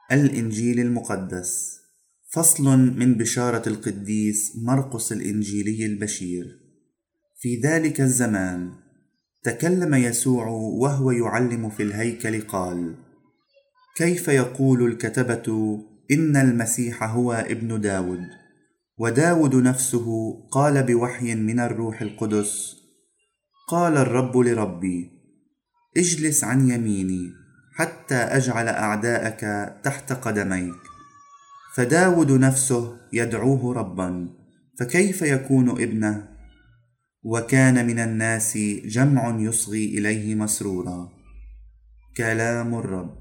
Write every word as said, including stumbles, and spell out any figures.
الإنجيل المقدس. فصل من بشارة القديس مرقس الإنجيلي البشير. في ذلك الزمان تكلم يسوع وهو يعلم في الهيكل قال: كيف يقول الكتبة إن المسيح هو ابن داود؟ وداود نفسه قال بوحي من الروح القدس: قال الرب لربي: اجلس عن يميني حتى أجعل أعداءك تحت قدميك. فداود نفسه يدعوه ربا، فكيف يكون ابنه؟ وكان من الناس جمع يصغي إليه مسرورا. كلام الرب.